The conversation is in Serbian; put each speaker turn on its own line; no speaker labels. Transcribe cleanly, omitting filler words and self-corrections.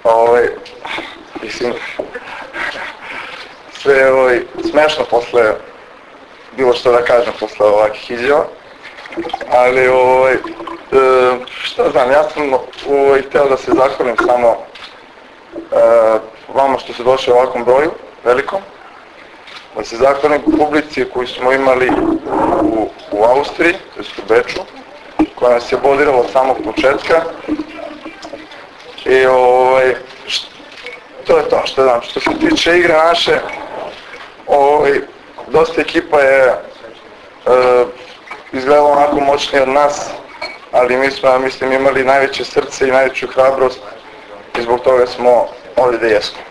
Mislim, sve je smešno posle bilo što da kažem posle ovakvih izjava, ali šta znam, ja sam hteo da se zahvalim samo vama što ste došli u ovakvom broju, velikom, da se zahvalim publici koju smo imali u Austriji, to jest u Beču, koja nas je bodirala od samog početka i to je to što znam. Što se tiče igre naše, dosta ekipa je izgledala onako moćnije od nas, ali mi smo, mislim, imali najveće srce i najveću hrabrost i zbog toga smo ovdje gde jesmo.